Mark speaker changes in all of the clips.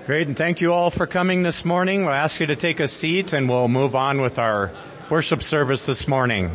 Speaker 1: Great, and thank you all for coming this morning. We'll ask you to take a seat and we'll move on with our worship service this morning.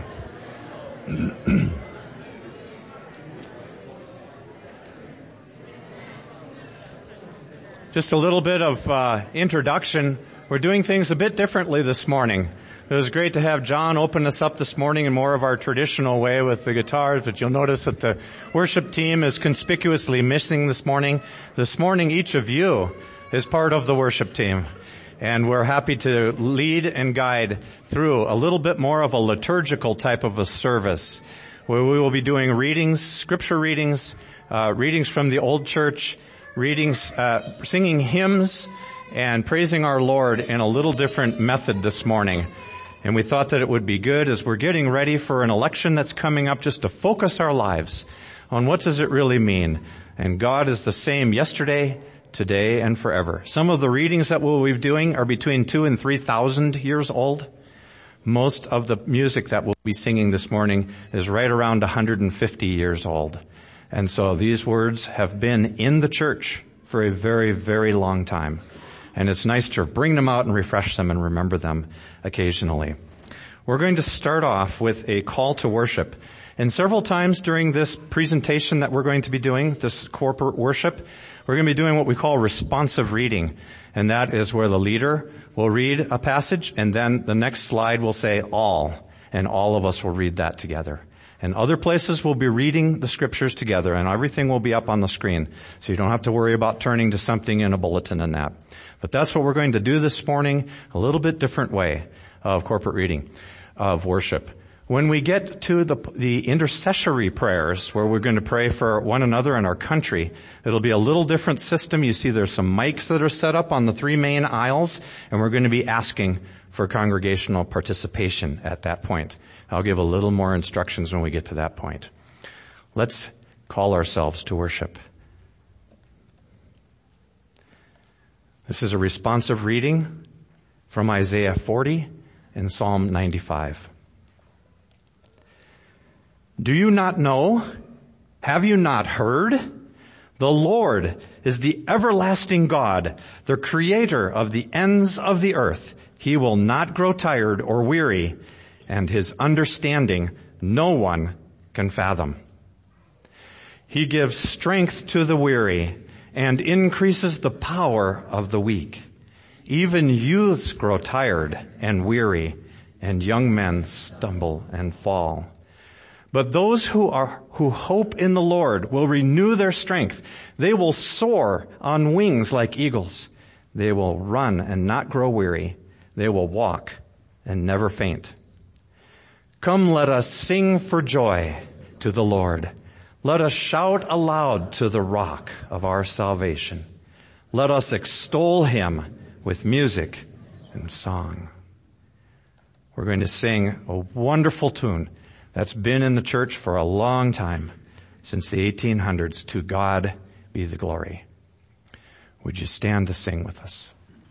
Speaker 1: Just a little bit of introduction. We're doing things a bit differently this morning. It was great to have John open us up this morning in more of our traditional way with the guitars, but you'll notice that the worship team is conspicuously missing this morning. This morning, each of you is part of the worship team, and we're happy to lead and guide through a little bit more of a liturgical type of a service, where we will be doing readings, scripture readings, readings from the old church, readings, singing hymns, and praising our Lord in a little different method this morning. And we thought that it would be good as we're getting ready for an election that's coming up just to focus our lives on what does it really mean. And God is the same yesterday, today, and forever. Some of the readings that we'll be doing are between 2,000 and 3,000 years old. Most of the music that we'll be singing this morning is right around 150 years old. And so these words have been in the church for a very, very long time. And it's nice to bring them out and refresh them and remember them occasionally. We're going to start off with a call to worship. And several times during this presentation that we're going to be doing, this corporate worship, we're going to be doing what we call responsive reading. And that is where the leader will read a passage and then the next slide will say all. And all of us will read that together. And other places we'll be reading the scriptures together, and everything will be up on the screen. So you don't have to worry about turning to something in a bulletin and that. But that's what we're going to do this morning, a little bit different way of corporate reading, of worship. When we get to the intercessory prayers, where we're going to pray for one another and our country, it'll be a little different system. You see there's some mics that are set up on the three main aisles, and we're going to be asking for congregational participation at that point. I'll give a little more instructions when we get to that point. Let's call ourselves to worship. This is a responsive reading from Isaiah 40 and Psalm 95. Do you not know? Have you not heard? The Lord is the everlasting God, the creator of the ends of the earth. He will not grow tired or weary, and his understanding no one can fathom. He gives strength to the weary and increases the power of the weak. Even youths grow tired and weary, and young men stumble and fall. But those who hope in the Lord will renew their strength. They will soar on wings like eagles. They will run and not grow weary. They will walk and never faint. Come, let us sing for joy to the Lord. Let us shout aloud to the rock of our salvation. Let us extol him with music and song. We're going to sing a wonderful tune that's been in the church for a long time, since the 1800s. To God be the glory. Would you stand to sing with us?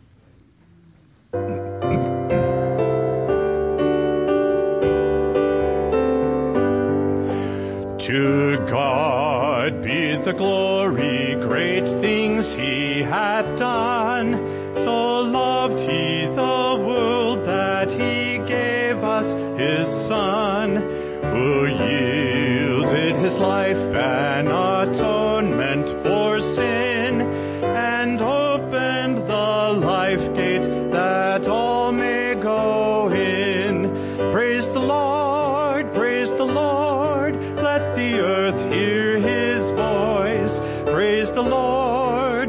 Speaker 1: To God be the glory, great things he hath done. So loved he the world that he gave us his Son, who yielded his life an atonement for sin, and opened the life gate that all may go in. Praise the Lord, praise the Lord, let the earth hear his voice. Praise the Lord,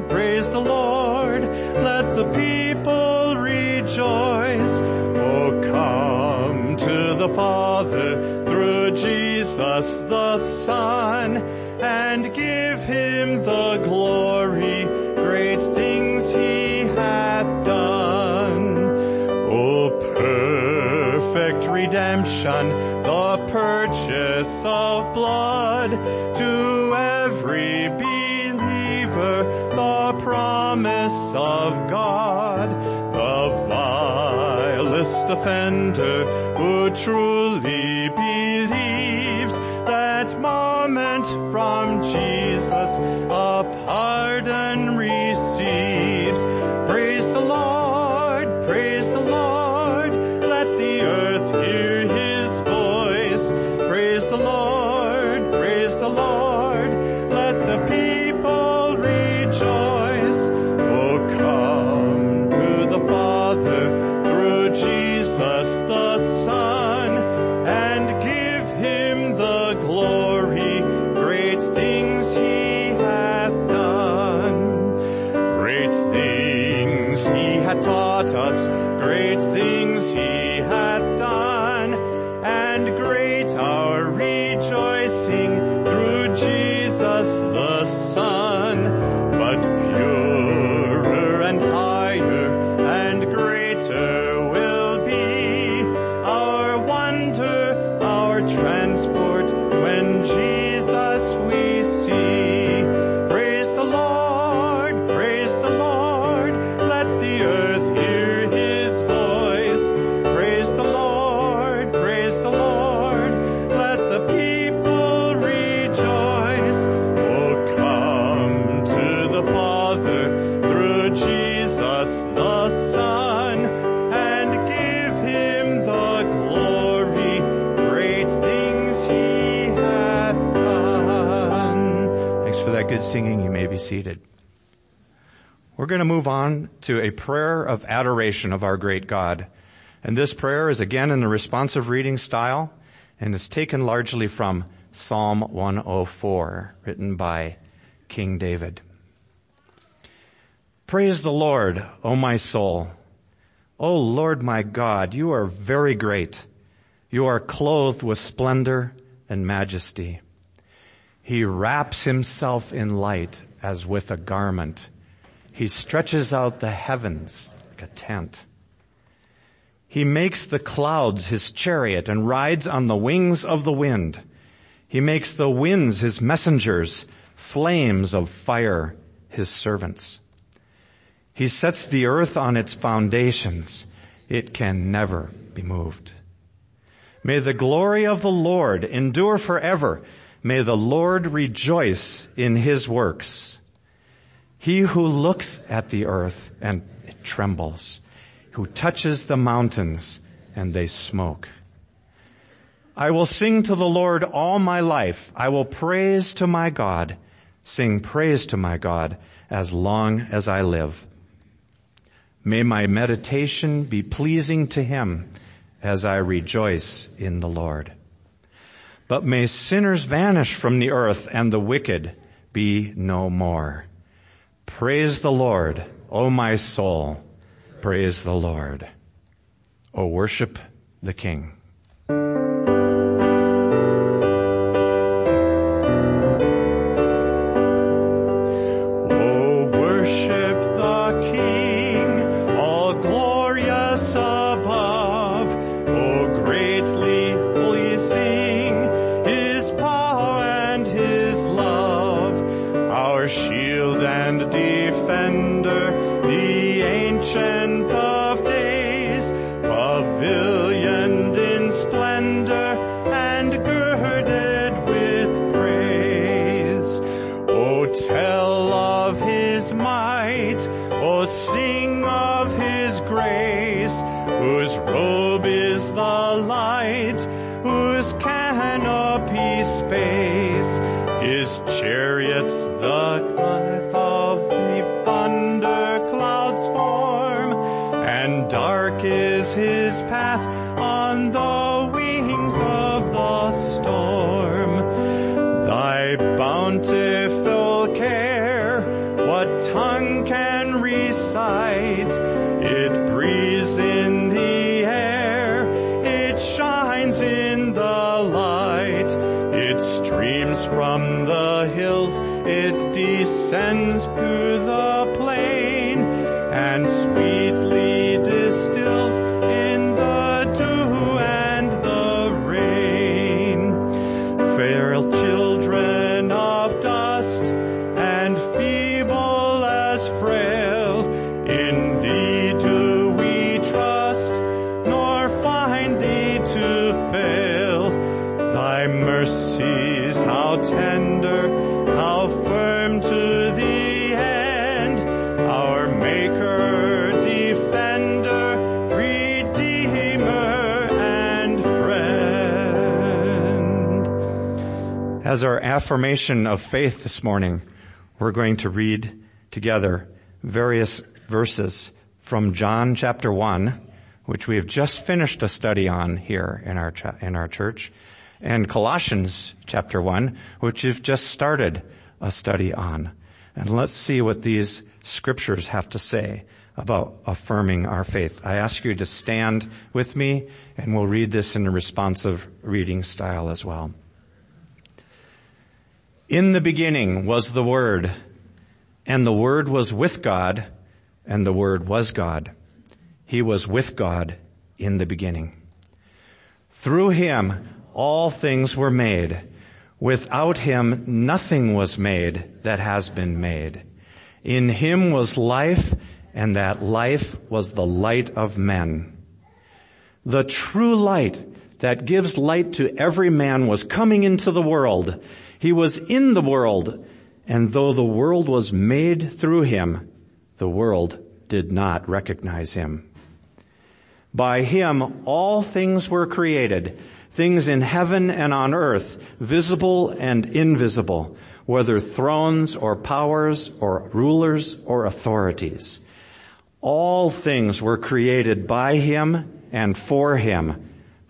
Speaker 1: let the people rejoice. Oh, come to the Father through Jesus the Son, and give him the glory, great things he hath done. Oh, perfect redemption, the purchase of blood, to every believer the promise of God. The vilest offender who truly believes that moment from Jesus Jesus a pardon receives. Praise the Lord, praise the Lord. Let the earth hear his voice. Praise the Lord, praise the Lord. Let the people rejoice. Oh, come to the Father through Jesus the Son, and give him the glory. Great things he hath done. Great things he hath taught us. Great things he hath done. And great our rejoicing through Jesus the Son. But purer and higher and greater will be our wonder, our transport when Jesus we see. Praise the Lord, praise the Lord. Let the earth hear his voice. Praise the Lord, praise the Lord. Let the people rejoice. Oh, come to the Father through Jesus the Son, and give him the glory. Great things he hath done. Thanks for that good singing. You may be seated. We're going to move on to a prayer of adoration of our great God. And this prayer is again in the responsive reading style, and is taken largely from Psalm 104, written by King David. Praise the Lord, O my soul. O Lord my God, you are very great. You are clothed with splendor and majesty. He wraps himself in light as with a garment. He stretches out the heavens like a tent. He makes the clouds his chariot and rides on the wings of the wind. He makes the winds his messengers, flames of fire his servants. He sets the earth on its foundations. It can never be moved. May the glory of the Lord endure forever. May the Lord rejoice in his works. He who looks at the earth and it trembles, who touches the mountains and they smoke. I will sing to the Lord all my life. I will praise to my God, sing praise to my God as long as I live. May my meditation be pleasing to him as I rejoice in the Lord. But may sinners vanish from the earth and the wicked be no more. Praise the Lord, O my soul. Praise the Lord. O worship the King. O worship the King, all glorious above. O greatly pleasing his power and his love. Our shield and defender, the Ancient of Days, pavilioned in splendor and girded with praise. O tell of his might, O sing of his grace, whose robe is the light, whose canopy space, his chariots the cloth of the thunder clouds form, and dark is his path on the wings of the storm. Thy bountiful care, what tongue can recite? It breathes in the air, it shines in the light, it streams from the hills, it descends to the plain, and sweetly distills in the dew and the rain. Fair children of dust and feeble as frail, in thee do we trust, nor find thee to fail. Thy mercies, how tender, how firm, As our affirmation of faith this morning, we're going to read together various verses from John chapter 1, which we have just finished a study on here in our church, and Colossians chapter 1, which we've just started a study on. And let's see what these scriptures have to say about affirming our faith. I ask you to stand with me, and we'll read this in a responsive reading style as well. In the beginning was the Word, and the Word was with God, and the Word was God. He was with God in the beginning. Through him all things were made. Without him nothing was made that has been made. In him was life, and that life was the light of men. The true light that gives light to every man was coming into the world. He was in the world, and though the world was made through him, the world did not recognize him. By him all things were created, things in heaven and on earth, visible and invisible, whether thrones or powers or rulers or authorities. All things were created by him and for him.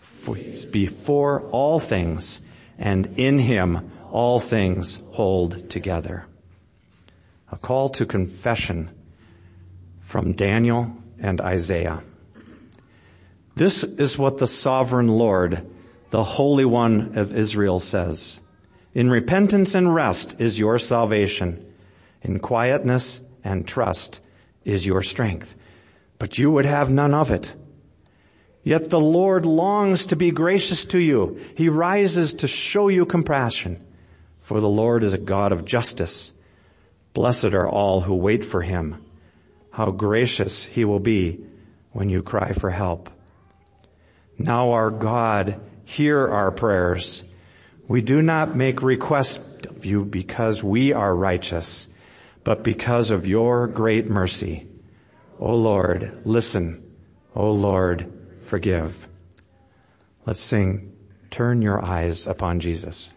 Speaker 1: Before all things, and in him all things hold together. A call to confession from Daniel and Isaiah. This is what the sovereign Lord, the Holy One of Israel, says. In repentance and rest is your salvation. In quietness and trust is your strength. But you would have none of it. Yet the Lord longs to be gracious to you. He rises to show you compassion. For the Lord is a God of justice. Blessed are all who wait for him. How gracious he will be when you cry for help. Now our God, hear our prayers. We do not make request of you because we are righteous, but because of your great mercy. O Lord, listen. O Lord, forgive. Let's sing, Turn Your Eyes Upon Jesus.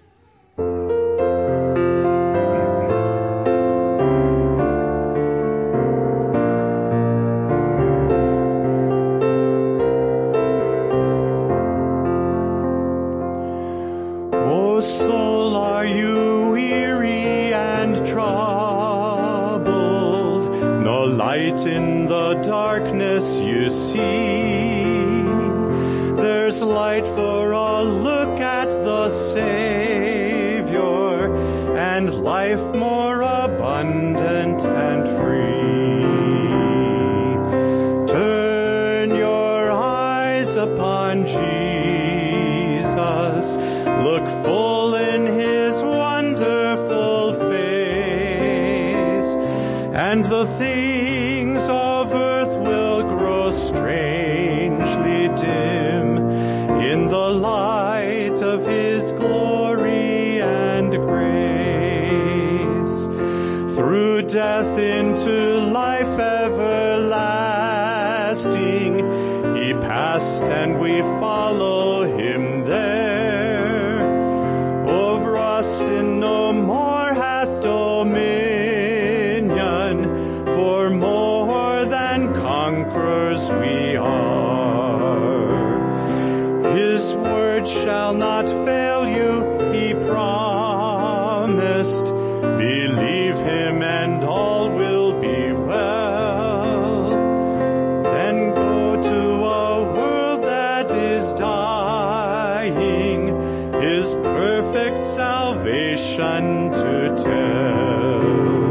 Speaker 2: In the darkness you see, there's light for a look at the Savior, and life more abundant and free. Turn your eyes upon Jesus, look full in his wonderful face, and the things of earth will grow strangely dim in the light of his glory and grace. Through death into life everlasting, he passed and we follow him there. Over us sin no more hath dominion, for more than conquerors we are. His word shall not fail you, he promised. Believe him and all will be well. Then go to a world that is dying, his perfect salvation to tell.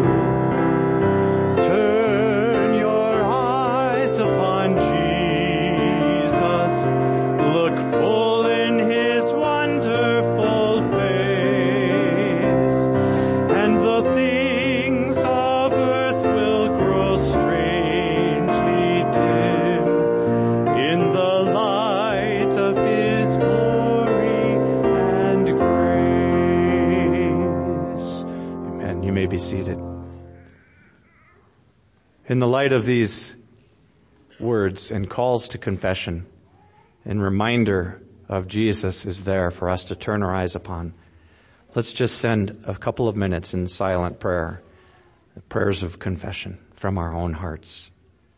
Speaker 2: Turn your eyes upon Jesus, look full in his wonderful face, and the things of earth will grow strangely dim in the light of his glory and grace.
Speaker 1: Amen. You may be seated. In the light of these words and calls to confession and reminder of Jesus is there for us to turn our eyes upon, Let's just spend a couple of minutes in silent prayer, prayers of confession from our own hearts.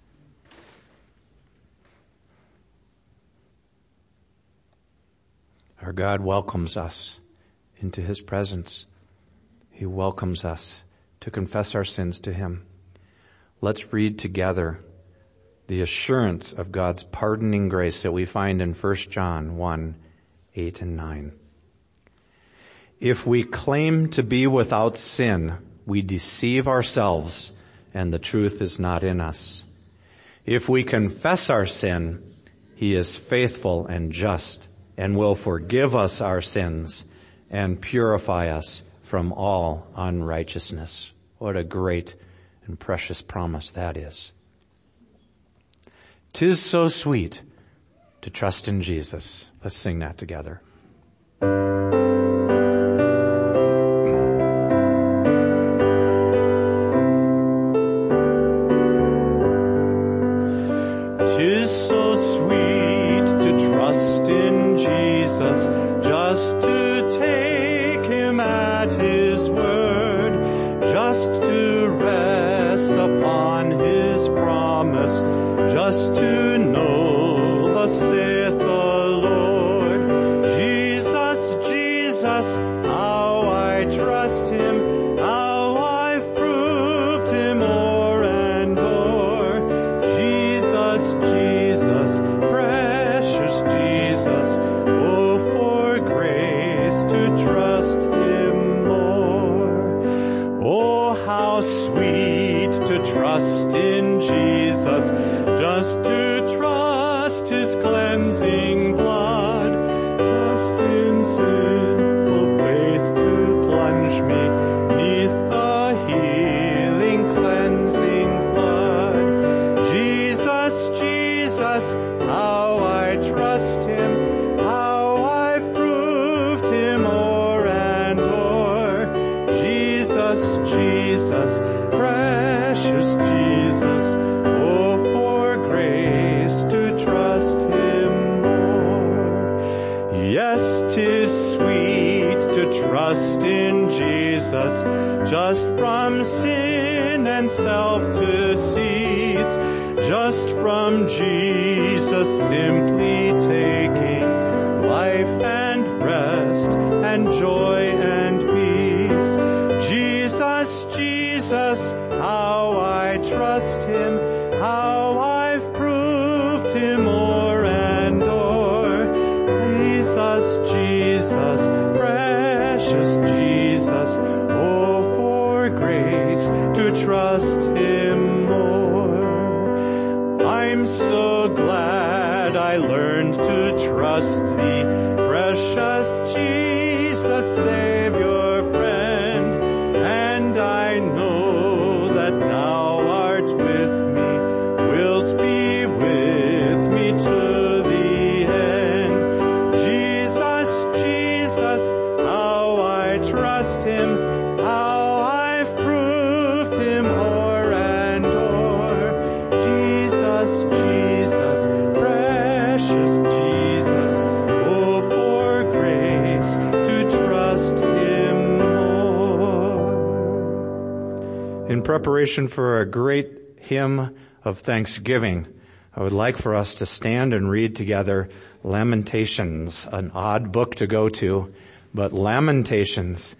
Speaker 1: Our God welcomes us into His presence. He welcomes us to confess our sins to Him. Let's read together the assurance of God's pardoning grace that we find in 1 John 1, 8 and 9. If we claim to be without sin, we deceive ourselves, and the truth is not in us. If we confess our sin, He is faithful and just, and will forgive us our sins and purify us from all unrighteousness. What a great and precious promise that is. 'Tis so sweet to trust in Jesus. Let's sing that together.
Speaker 2: Tis so sweet to trust in Jesus, just to take Him at His word, just to rest upon His promise, just to know thus saith the Lord. Jesus, Jesus, how I trust Him, how I've proved Him o'er and o'er. Jesus, Jesus, precious Jesus, oh, for grace to trust Him more. Oh, how sweet to trust in Jesus, just to trust His cleansing blood, trust in simple faith to plunge me neath the healing cleansing flood. Jesus, Jesus, how I trust Him, how I've proved Him o'er and o'er. Jesus, Jesus, precious Jesus, oh, for grace to trust Him more. Yes, 'tis sweet to trust in Jesus, just from sin and self to cease, just from Jesus simply taking life and rest and joy and peace. Jesus, Jesus, how I trust Him, how I've proved Him o'er and o'er. Jesus, Jesus, precious Jesus, oh, for grace to trust Him more. I'm so glad I learned to trust Thee, precious Jesus, Savior, friend, and I know that Thou art with me, wilt be with me to the end. Jesus, Jesus, how I trust Him, how I've proved Him o'er and o'er. Jesus, Jesus, precious Jesus, oh, for grace to trust Him more. In preparation for a great hymn of thanksgiving, I would like for us to stand and read together Lamentations, an odd book to go to, but Lamentations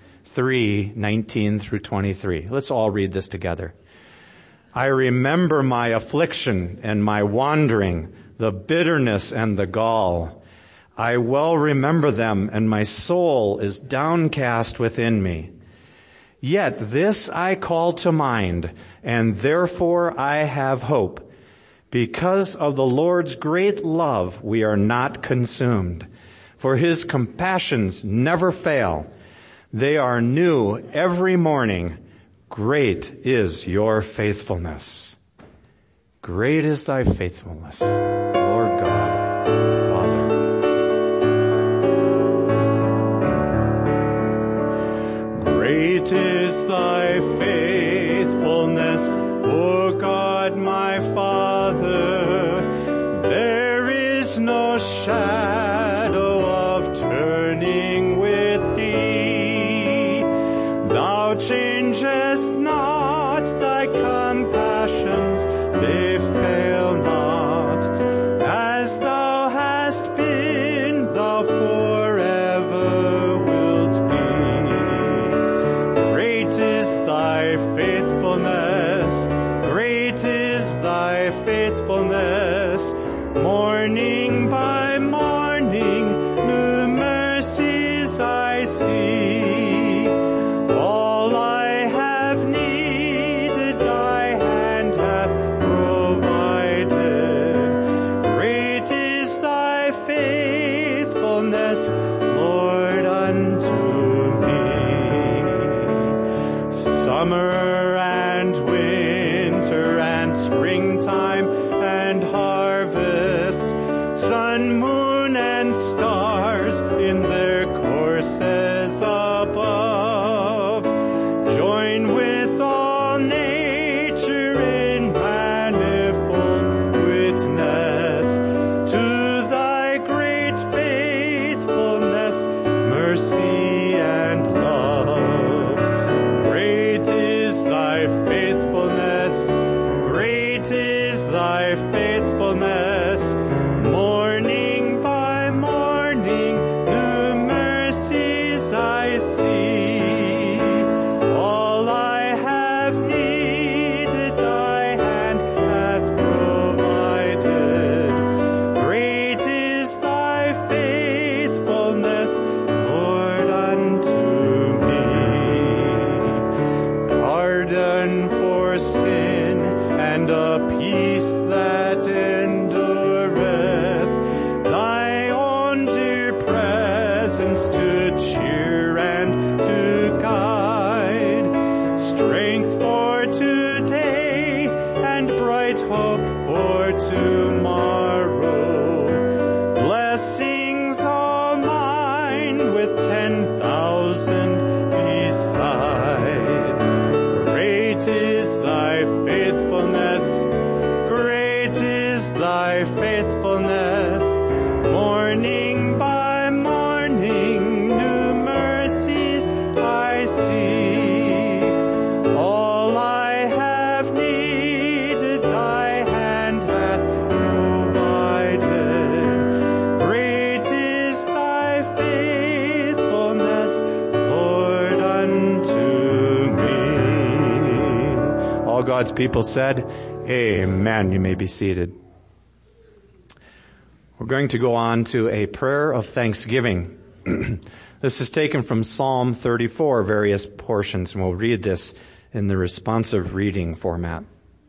Speaker 2: 3:19 through 23. Let's all read this together. I remember my affliction and my wandering, the bitterness and the gall. I well remember them, and my soul is downcast within me. Yet this I call to mind, and therefore I have hope. Because of the Lord's great love, we are not consumed, for His compassions never fail. They are new every morning. Great is your faithfulness. Great is thy faithfulness, Lord God, Father. Great is thy faithfulness, O God, my Father. There is no shadow of turning with thee. not, thy compassions, they fail not. As thou hast been, thou forever wilt be. Great is thy faithfulness, great is thy faithfulness. Morning by morning, new mercies I see. All I have needed, thy hand hath provided. Great is thy faithfulness, Lord, unto me. Summer and winter and springtime and harvest, sun, moon, and stars in their courses above, join with all nature in manifold witness to thy great faithfulness, mercy, and love. Great is thy faithfulness, great is thy faithfulness. Morning by morning, new mercies I see. All I have needed, thy hand hath provided. Great is thy faithfulness, Lord, unto me. Pardon for sin and a peace that endureth, thy own dear presence to cheer and to guide, strength for today and bright hope for tomorrow, blessings all mine with 10,000 beside. Great is thy faithfulness, great is thy faithfulness. Morning by morning, new mercies I see. All I have needed, thy hand hath provided. Great is thy faithfulness, Lord, unto me. All God's people said, Amen. You may be seated. We're going to go on to a prayer of thanksgiving. This is taken from Psalm 34, various portions, and we'll read this in the responsive reading format.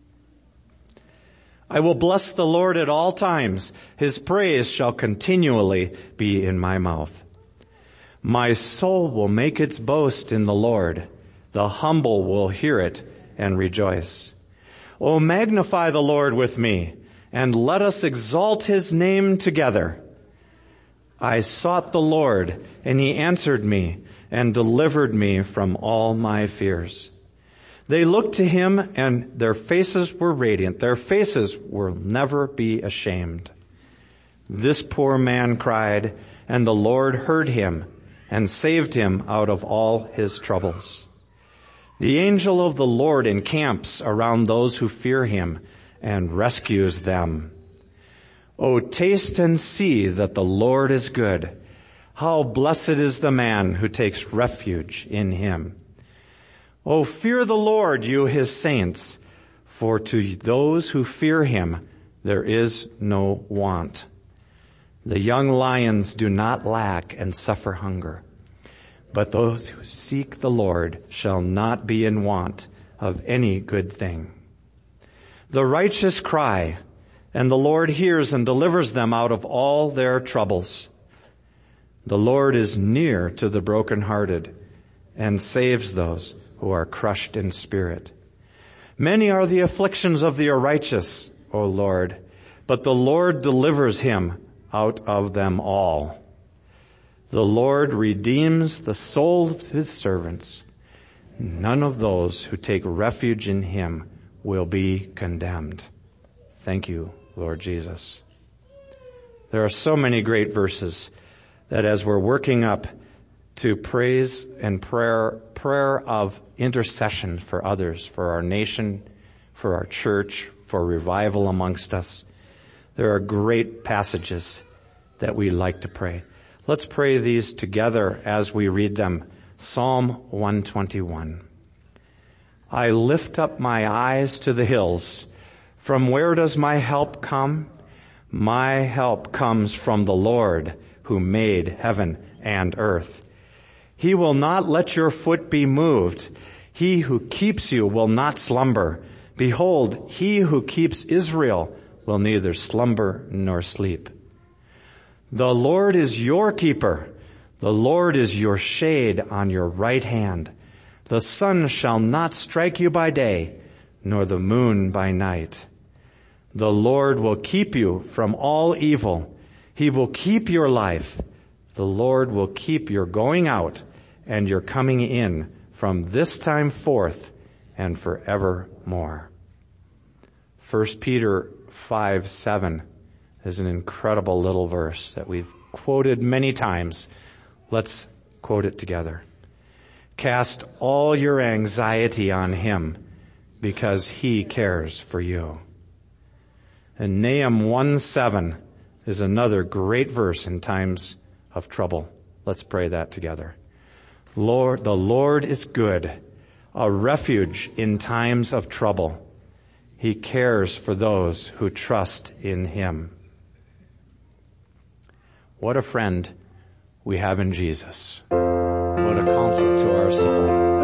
Speaker 2: I will bless the Lord at all times. His praise shall continually be in my mouth. My soul will make its boast in the Lord. The humble will hear it and rejoice. O magnify the Lord with me, and let us exalt his name together. I sought the Lord, and he answered me and delivered me from all my fears. They looked to him, and their faces were radiant. Their faces will never be ashamed. This poor man cried, and the Lord heard him and saved him out of all his troubles. The angel of the Lord encamps around those who fear him and rescues them. O taste and see that the Lord is good. How blessed is the man who takes refuge in him. O fear the Lord, you his saints, for to those who fear him there is no want. The young lions do not lack and suffer hunger, but those who seek the Lord shall not be in want of any good thing. The righteous cry, and the Lord hears and delivers them out of all their troubles. The Lord is near to the brokenhearted and saves those who are crushed in spirit. Many are the afflictions of the righteous, O Lord, but the Lord delivers him out of them all. The Lord redeems the souls of his servants. None of those who take refuge in him will be condemned. Thank you, Lord Jesus. There are so many great verses that as we're working up
Speaker 1: to praise and prayer of intercession for others, for our nation, for our church, for revival amongst us. There are great passages that we like to pray. Let's pray these together as we read them. Psalm 121. I lift up my eyes to the hills. From where does my help come? My help comes from the Lord who made heaven and earth. He will not let your foot be moved. He who keeps you will not slumber. Behold, he who keeps Israel will neither slumber nor sleep. The Lord is your keeper. The Lord is your shade on your right hand. The sun shall not strike you by day, nor the moon by night. The Lord will keep you from all evil. He will keep your life. The Lord will keep your going out and your coming in from this time forth and forevermore. 1 Peter 5:7 is an incredible little verse that we've quoted many times. Let's quote it together. Cast all your anxiety on him because he cares for you. And Nahum 1:7 is another great verse in times of trouble. Let's pray that together. Lord, the Lord is good, a refuge in times of trouble. He cares for those who trust in him. What a friend we have in Jesus. What a counsel to our soul.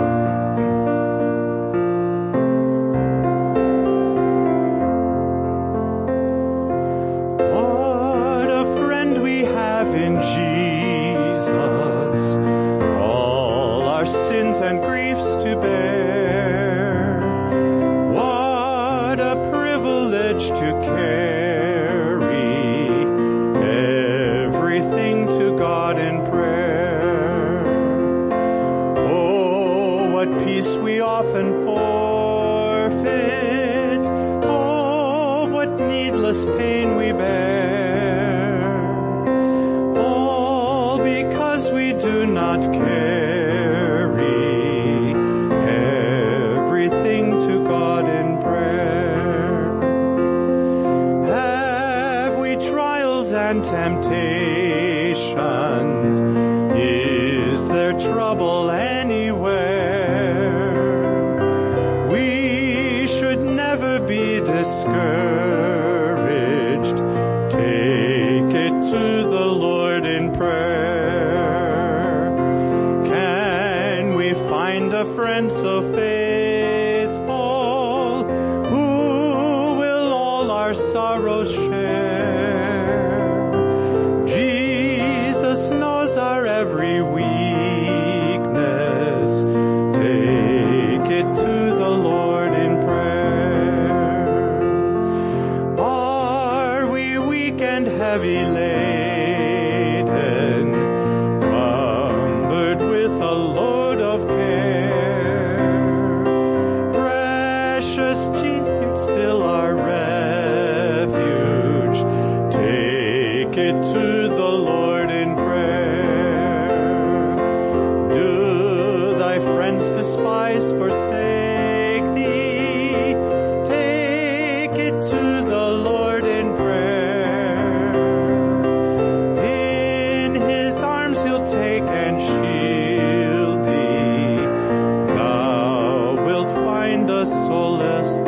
Speaker 1: What a friend we have in Jesus, all our sins and griefs to bear. What a privilege to carry everything to God in prayer. Oh, what peace we often forfeit. Oh, what needless pain we bear. All because we do not carry everything to God in prayer. Have we trials and temptations? Is there trouble anywhere? We should never be discouraged. Take it to the Lord in prayer. Can we find a friend so faithful who will all our sorrows share? Jesus knows our every weakness. Take it to the Lord in prayer. Are we weak and heavy laden, cumbered with a load of care? Precious Jesus, still our refuge. Take it to the Lord in prayer. Do thy friends despise, forsake thee? Take it to the Lord in prayer. In his arms he'll take and shield thee. Thou wilt find a solace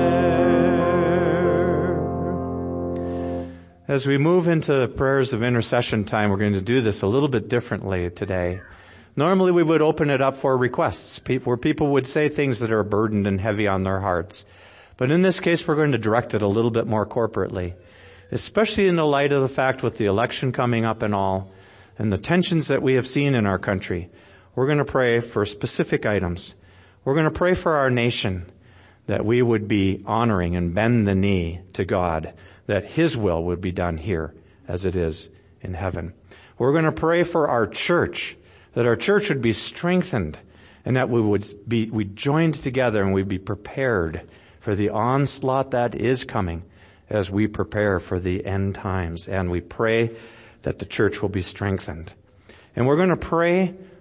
Speaker 1: there. As we move into prayers of intercession time, we're going to do this a little bit differently today. Normally we would open it up for requests, where people would say things that are burdened and heavy on their hearts. But in this case, we're going to direct it a little bit more corporately, especially in the light of the fact with the election coming up and all, and the tensions that we have seen in our country. We're going to pray for specific items. We're going to pray for our nation, that we would be honoring and bend the knee to God, that his will would be done here as it is in heaven. We're going to pray for our church, that our church would be strengthened and that we joined together and we'd be prepared for the onslaught that is coming as we prepare for the end times. And we pray that the church will be strengthened. And we're going to pray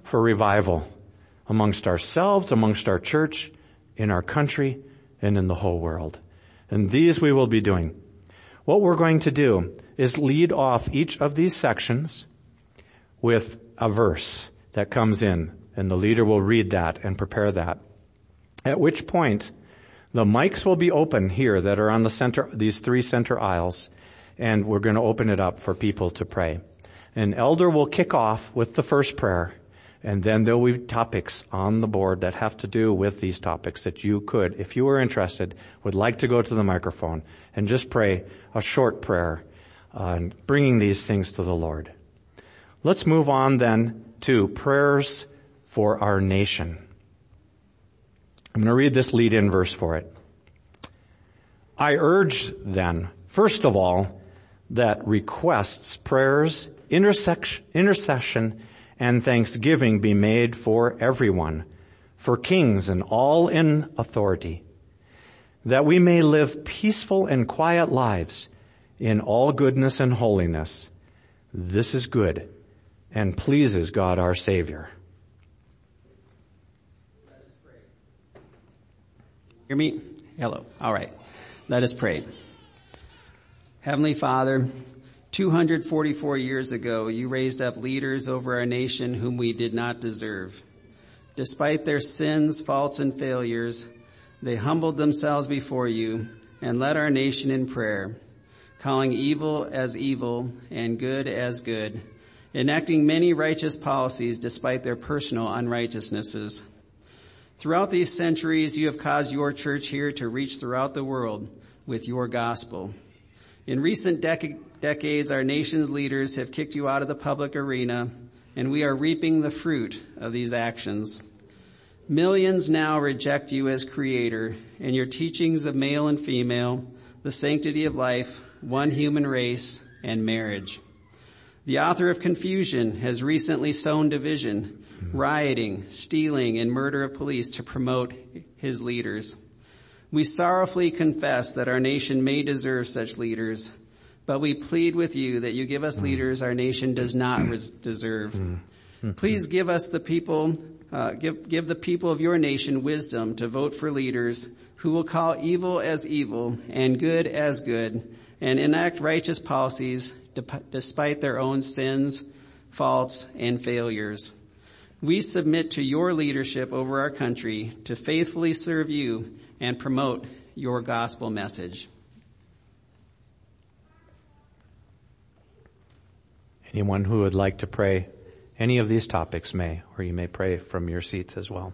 Speaker 1: for revival amongst ourselves, amongst our church, in our country, and in the whole world. And these we will be doing. What we're going to do is lead off each of these sections with a verse that comes in, and the leader will read that and prepare that. At which point, the mics will be open here that are on the center, these three center aisles, and we're going to open it up for people to pray. An elder will kick off with the first prayer, and then there will be topics on the board that have to do with these topics that you could, if you were interested, would like to go to the microphone and just pray a short prayer and bringing these things to the Lord. Let's move on then to prayers for our nation. I'm going to read this lead-in verse for it. I urge then, first of all, that requests, prayers, intercession, and thanksgiving be made for everyone, for kings and all in authority, that we may live peaceful and quiet lives in all goodness and holiness. This is good and pleases God our Savior.
Speaker 3: Let us pray. Hear me? Hello. All right. Let us pray. Heavenly Father, 244 years ago, you raised up leaders over our nation whom we did not deserve. Despite their sins, faults, and failures, they humbled themselves before you and led our nation in prayer, calling evil as evil and good as good, enacting many righteous policies despite their personal unrighteousnesses. Throughout these centuries, you have caused your church here to reach throughout the world with your gospel. In recent decades, our nation's leaders have kicked you out of the public arena, and we are reaping the fruit of these actions. Millions now reject you as creator, and your teachings of male and female, the sanctity of life, one human race, and marriage. The author of confusion has recently sown division, rioting, stealing, and murder of police to promote his leaders. We sorrowfully confess that our nation may deserve such leaders, but we plead with you that you give us leaders our nation does not deserve. Please give us the people, give the people of your nation wisdom to vote for leaders who will call evil as evil and good as good and enact righteous policies despite their own sins, faults, and failures. We submit to your leadership over our country to faithfully serve you and promote your gospel message.
Speaker 1: Anyone who would like to pray any of these topics may, or you may pray from your seats as well.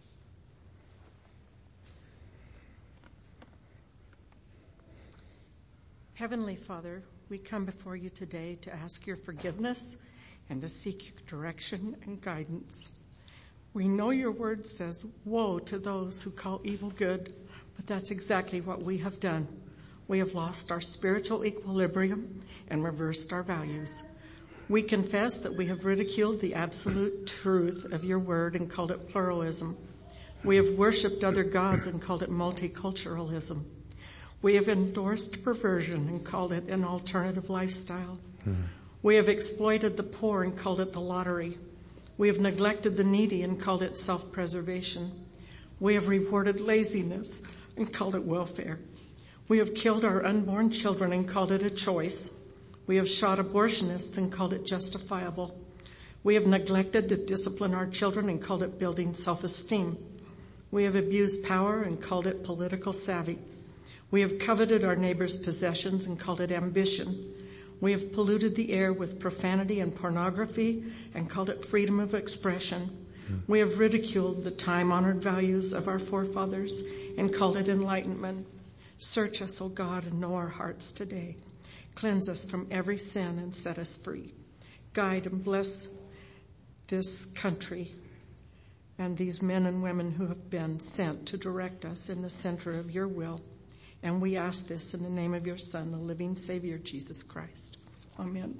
Speaker 4: Heavenly Father, we come before you today to ask your forgiveness and to seek your direction and guidance. We know your word says, woe to those who call evil good, but that's exactly what we have done. We have lost our spiritual equilibrium and reversed our values. We confess that we have ridiculed the absolute truth of your word and called it pluralism. We have worshipped other gods and called it multiculturalism. We have endorsed perversion and called it an alternative lifestyle. We have exploited the poor and called it the lottery. We have neglected the needy and called it self-preservation. We have rewarded laziness and called it welfare. We have killed our unborn children and called it a choice. We have shot abortionists and called it justifiable. We have neglected to discipline our children and called it building self-esteem. We have abused power and called it political savvy. We have coveted our neighbor's possessions and called it ambition. We have polluted the air with profanity and pornography and called it freedom of expression. We have ridiculed the time-honored values of our forefathers and called it enlightenment. Search us, O God, and know our hearts today. Cleanse us from every sin and set us free. Guide and bless this country and these men and women who have been sent to direct us in the center of your will. And we ask this in the name of your Son, the living Savior, Jesus Christ. Amen.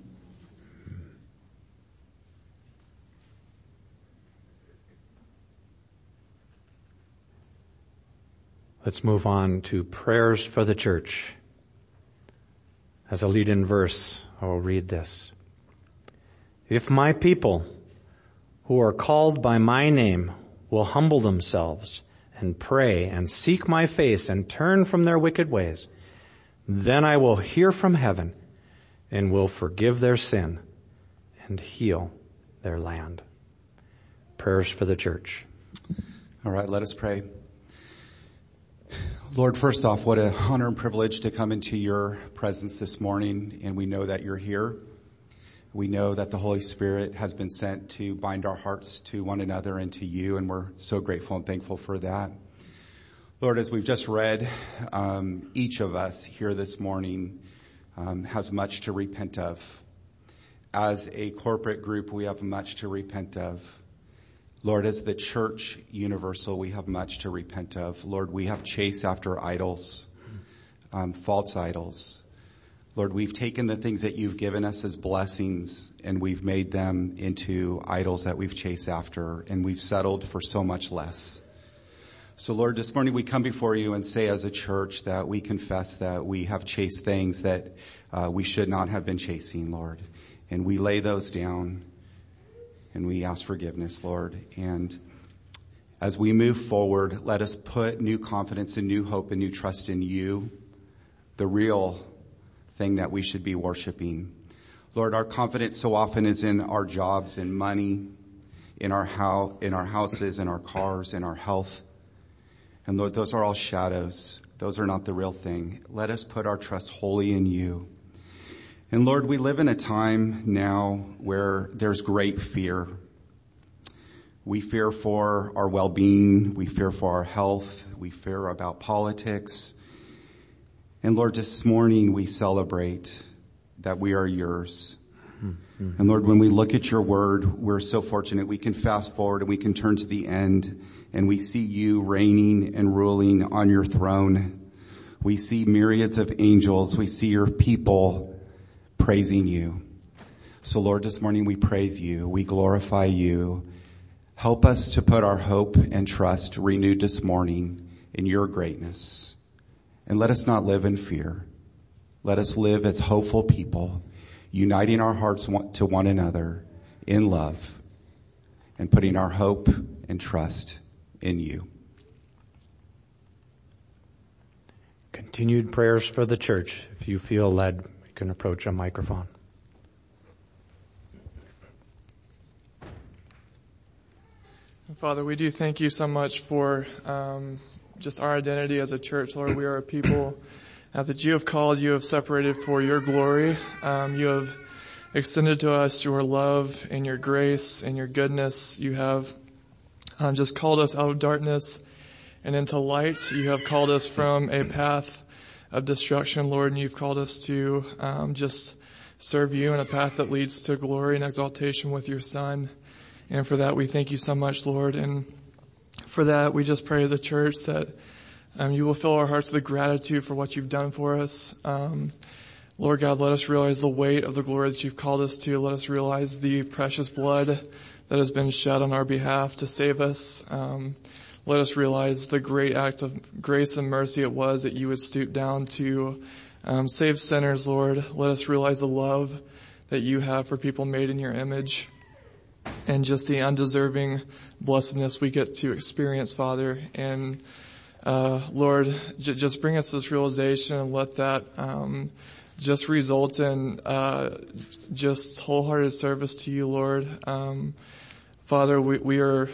Speaker 1: Let's move on to prayers for the church. As a lead-in verse, I will read this. If my people,
Speaker 2: who are called by my name will humble themselves and pray and seek my face and turn from their wicked ways, then I will hear from heaven and will forgive their sin and heal their land. Prayers for the church.
Speaker 5: All right, let us pray. Lord, first off, what an honor and privilege to come into your presence this morning, and we know that you're here. We know that the Holy Spirit has been sent to bind our hearts to one another and to you, and we're so grateful and thankful for that. Lord, as we've just read, each of us here this morning has much to repent of. As a corporate group, we have much to repent of. Lord, as the church universal, we have much to repent of. Lord, we have chased after idols, false idols. Lord, we've taken the things that you've given us as blessings and we've made them into idols that we've chased after, and we've settled for so much less. So Lord, this morning we come before you and say as a church that we confess that we have chased things that we should not have been chasing, Lord. And we lay those down and we ask forgiveness, Lord. And as we move forward, let us put new confidence and new hope and new trust in you, the real thing that we should be worshiping. Lord, our confidence so often is in our jobs and money, in our houses, in our cars, in our health. And Lord, those are all shadows. Those are not the real thing. Let us put our trust wholly in you. And Lord, we live in a time now where there's great fear. We fear for our well-being. We fear for our health. We fear about politics. And Lord, this morning we celebrate that we are yours. Mm-hmm. And Lord, when we look at your word, we're so fortunate. We can fast forward and we can turn to the end and we see you reigning and ruling on your throne. We see myriads of angels. We see your people praising you. So Lord, this morning we praise you. We glorify you. Help us to put our hope and trust renewed this morning in your greatness. And let us not live in fear. Let us live as hopeful people, uniting our hearts to one another in love and putting our hope and trust in you.
Speaker 2: Continued prayers for the church. If you feel led, you can approach a microphone.
Speaker 6: Father, we do thank you so much for just our identity as a church. Lord, we are a people that you have called, you have separated for your glory. You have extended to us your love and your grace and your goodness. You have just called us out of darkness and into light. You have called us from a path of destruction, Lord, and you've called us to just serve you in a path that leads to glory and exaltation with your Son. And for that, we thank you so much, Lord. And for that, we just pray to the church that you will fill our hearts with gratitude for what you've done for us. Lord God, let us realize the weight of the glory that you've called us to. Let us realize the precious blood that has been shed on our behalf to save us. Let us realize the great act of grace and mercy it was that you would stoop down to save sinners, Lord. Let us realize the love that you have for people made in your image, and just the undeserving blessedness we get to experience, Father. And Lord, just bring us this realization and let that just result in just wholehearted service to you, Lord. Father, we are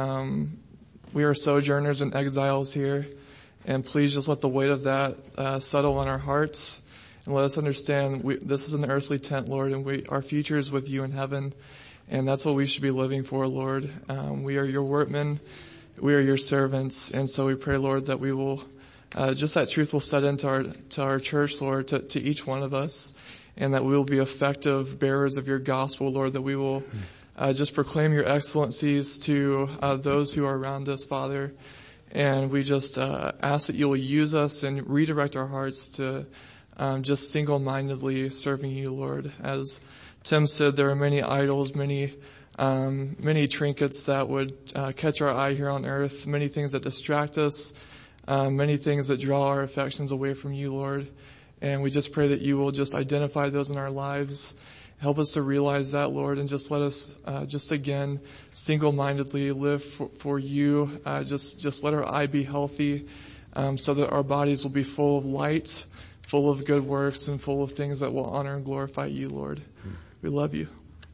Speaker 6: sojourners and exiles here, and please just let the weight of that settle on our hearts, and let us understand this is an earthly tent, Lord, and our future is with you in heaven. And that's what we should be living for, Lord. We are your workmen. We are your servants. And so we pray, Lord, that we will, just that truth will set into our church, Lord, to each one of us. And that we will be effective bearers of your gospel, Lord, that we will, just proclaim your excellencies to, those who are around us, Father. And we just, ask that you will use us and redirect our hearts to, just single-mindedly serving you, Lord. As Tim said, there are many idols, many trinkets that would catch our eye here on earth, many things that distract us, many things that draw our affections away from you, Lord. And we just pray that you will just identify those in our lives Help us to realize that, Lord, and just let us, just again, single-mindedly live for you. Just let our eye be healthy, so that our bodies will be full of light, full of good works, and full of things that will honor and glorify you, Lord. We love you.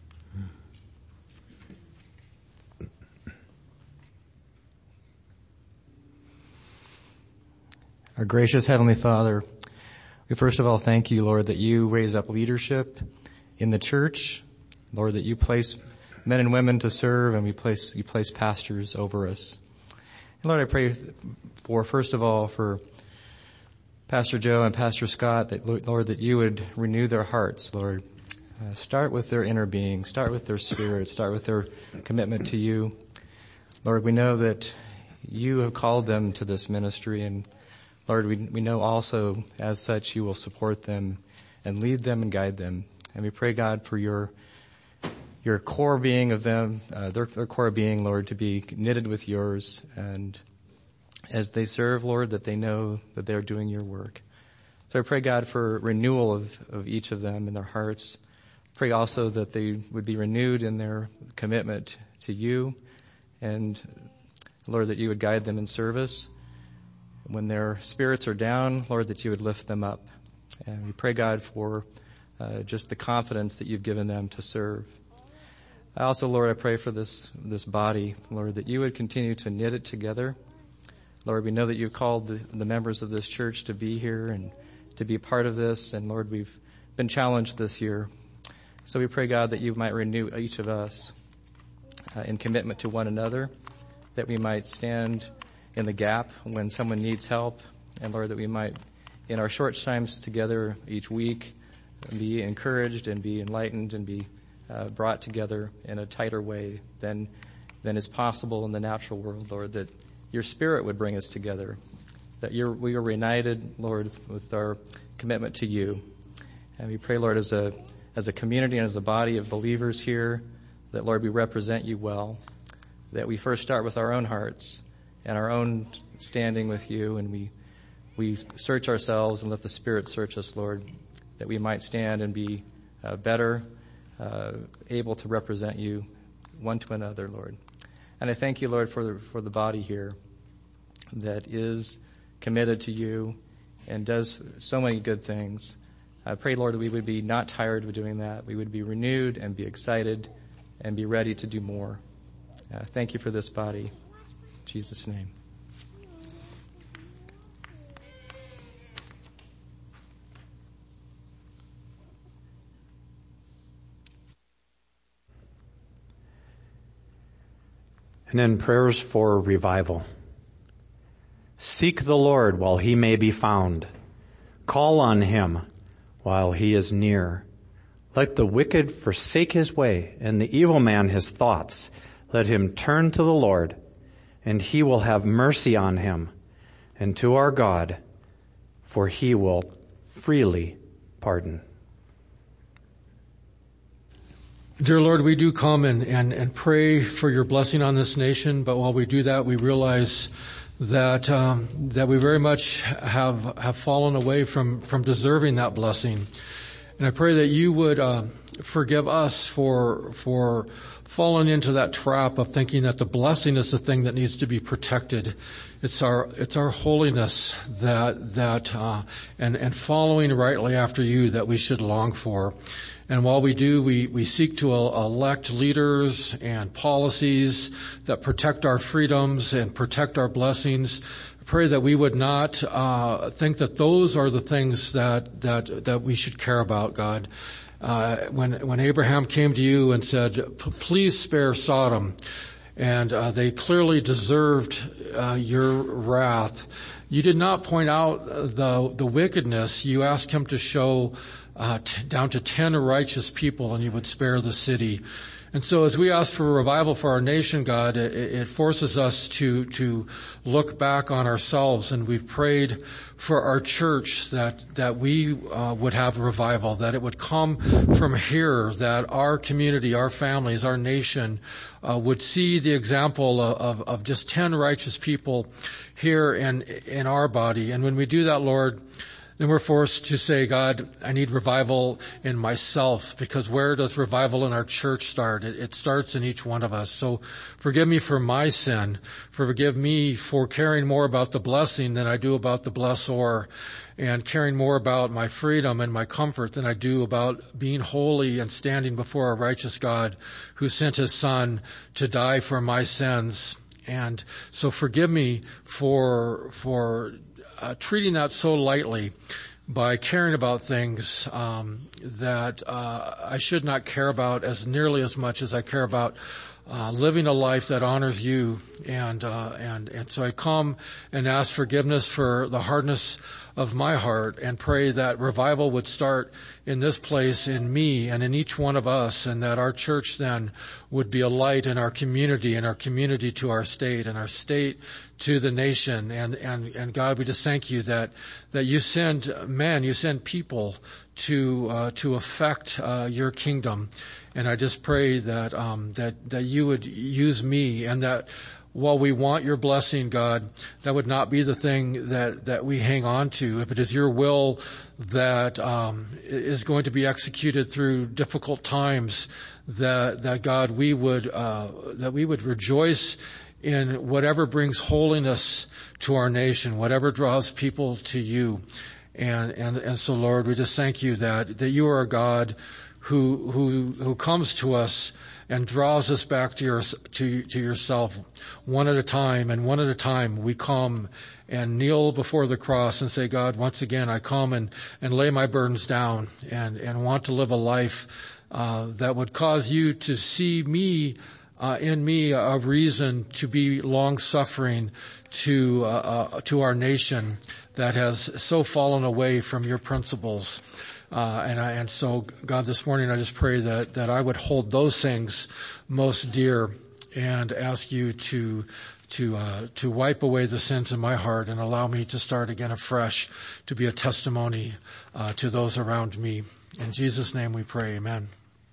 Speaker 7: Our gracious Heavenly Father, we first of all thank you, Lord, that you raise up leadership in the church. Lord, that you place men and women to serve, and you place pastors over us. And Lord, I pray first of all, for Pastor Joe and Pastor Scott, that Lord, that you would renew their hearts, Lord. Start with their inner being, start with their spirit, start with their commitment to you. Lord, we know that you have called them to this ministry, and Lord, we know also as such you will support them and lead them and guide them. And we pray, God, for your core being of them, their core being, Lord, to be knitted with yours. And as they serve, Lord, that they know that they're doing your work. So I pray, God, for renewal of each of them in their hearts. Pray also that they would be renewed in their commitment to you. And Lord, that you would guide them in service. When their spirits are down, Lord, that you would lift them up. And we pray, God, for just the confidence that you've given them to serve. I also, Lord, I pray for this body, Lord, that you would continue to knit it together. Lord, we know that you've called the members of this church to be here and to be part of this. And Lord, we've been challenged this year. So we pray, God, that you might renew each of us in commitment to one another, that we might stand in the gap when someone needs help. And Lord, that we might, in our short times together each week, be encouraged and be enlightened and be brought together in a tighter way than is possible in the natural world, Lord, that your Spirit would bring us together, that we are reunited, Lord, with our commitment to you. And we pray, Lord, as a community and as a body of believers here, that, Lord, we represent you well, that we first start with our own hearts and our own standing with you, and we search ourselves and let the Spirit search us, Lord, that we might stand and be better, able to represent you one to another, Lord. And I thank you, Lord, for the body here that is committed to you and does so many good things. I pray, Lord, that we would be not tired of doing that. We would be renewed and be excited and be ready to do more. Thank you for this body. In Jesus' name.
Speaker 1: And then prayers for revival. Seek the Lord while he may be found. Call on him while he is near. Let the wicked forsake his way, and the evil man his thoughts. Let him turn to the Lord, and he will have mercy on him, and to our God, for he will freely pardon.
Speaker 8: Dear Lord, we do come and pray for your blessing on this nation, but while we do that, we realize that we very much have fallen away from deserving that blessing. And I pray that you would forgive us for falling into that trap of thinking that the blessing is the thing that needs to be protected. It's our holiness and following rightly after you that we should long for. And while we do, we seek to elect leaders and policies that protect our freedoms and protect our blessings. I pray that we would not think that those are the things that we should care about, God. When Abraham came to you and said, please spare Sodom, and they clearly deserved your wrath, you did not point out the wickedness. You asked him to show down to 10 righteous people, and you would spare the city. And so as we ask for revival for our nation, God, it forces us to look back on ourselves, and we've prayed for our church that we would have revival, that it would come from here, that our community, our families, our nation would see the example of just 10 righteous people here in our body. And when we do that, Lord, then we're forced to say, God, I need revival in myself, because where does revival in our church start? It starts in each one of us. So forgive me for my sin. Forgive me for caring more about the blessing than I do about the blessor, and caring more about my freedom and my comfort than I do about being holy and standing before a righteous God who sent his Son to die for my sins. And so forgive me for treating that so lightly by caring about things that I should not care about as nearly as much as I care about living a life that honors you. And so I come and ask forgiveness for the hardness of my heart, and pray that revival would start in this place, in me and in each one of us, and that our church then would be a light in our community, and our community to our state, and our state to the nation. And God, we just thank you that you send men, you send people to affect your kingdom. And I just pray that you would use me, and that while we want your blessing, God, that would not be the thing that we hang on to. If it is your will that is going to be executed through difficult times, that God, we would rejoice in whatever brings holiness to our nation, whatever draws people to you. And so, Lord, we just thank you that you are a God who comes to us and draws us back to yourself one at a time. And one at a time we come and kneel before the cross and say, God, once again I come and lay my burdens down and want to live a life that would cause you to see me in me a reason to be long-suffering to our nation that has so fallen away from your principles. And so, God, this morning I just pray that I would hold those things most dear, and ask you to wipe away the sins in my heart and allow me to start again afresh, to be a testimony to those around me. In Jesus' name we pray, amen.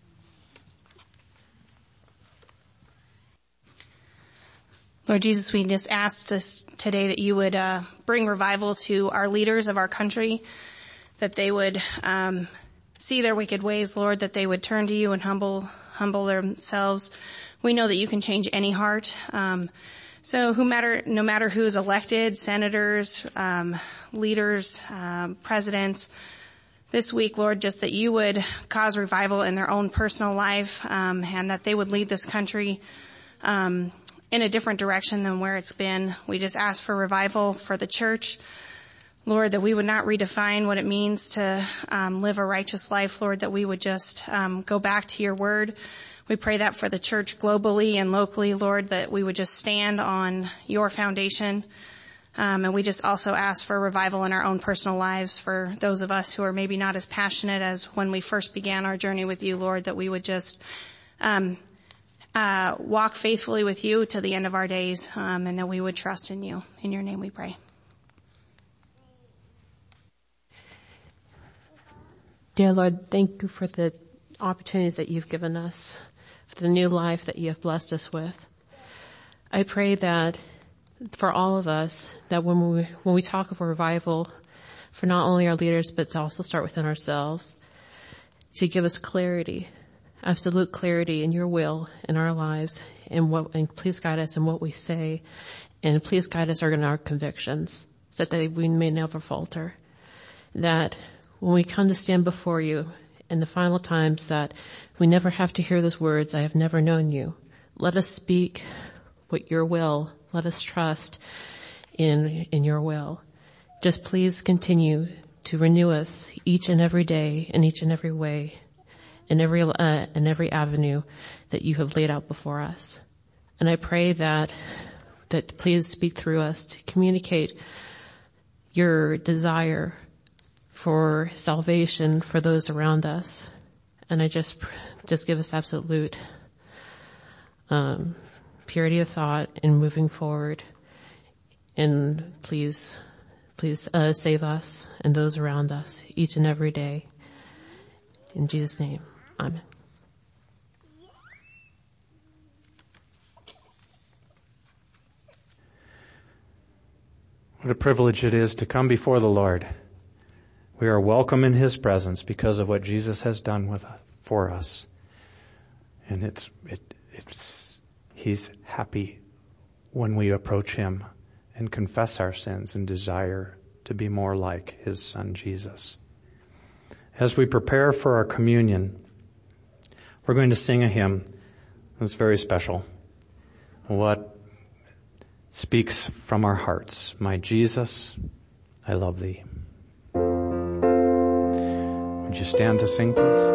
Speaker 9: Lord Jesus, we just ask this today that you would bring revival to our leaders of our country, that they would see their wicked ways, Lord, that they would turn to you and humble themselves. We know that you can change any heart. So no matter who is elected, senators, leaders, presidents, this week, Lord, just that you would cause revival in their own personal life, and that they would lead this country in a different direction than where it's been. We just ask for revival for the church. Lord, that we would not redefine what it means to live a righteous life, Lord, that we would just go back to your word. We pray that for the church globally and locally, Lord, that we would just stand on your foundation. And we just also ask for revival in our own personal lives for those of us who are maybe not as passionate as when we first began our journey with you, Lord, that we would just walk faithfully with you to the end of our days, and that we would trust in you. In your name we pray.
Speaker 10: Dear Lord, thank you for the opportunities that you've given us, for the new life that you have blessed us with. I pray that for all of us, that when we talk of revival, for not only our leaders, but to also start within ourselves, to give us clarity, absolute clarity in your will in our lives, and please guide us in what we say, and please guide us in our convictions, so that we may never falter. That when we come to stand before you in the final times, that we never have to hear those words, I have never known you. Let us speak what your will. Let us trust in your will. Just please continue to renew us each and every day, in each and every way, in every avenue that you have laid out before us. And I pray that please speak through us to communicate your desire for salvation for those around us. And I just give us absolute purity of thought in moving forward. And please save us and those around us each and every day. In Jesus' name, amen.
Speaker 1: What a privilege it is to come before the Lord We are welcome in His presence because of what Jesus has done for us. And He's happy when we approach Him and confess our sins and desire to be more like His Son Jesus. As we prepare for our communion, we're going to sing a hymn that's very special. What speaks from our hearts. My Jesus, I love Thee. Would you stand to sing, please?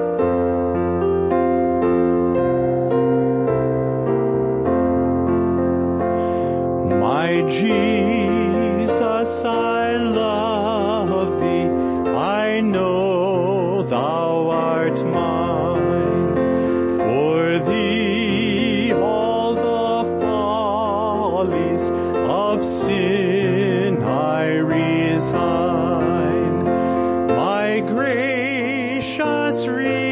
Speaker 1: My Jesus, I love Thee. I know Thou art mine. For Thee all the follies of sin I resign. My gracious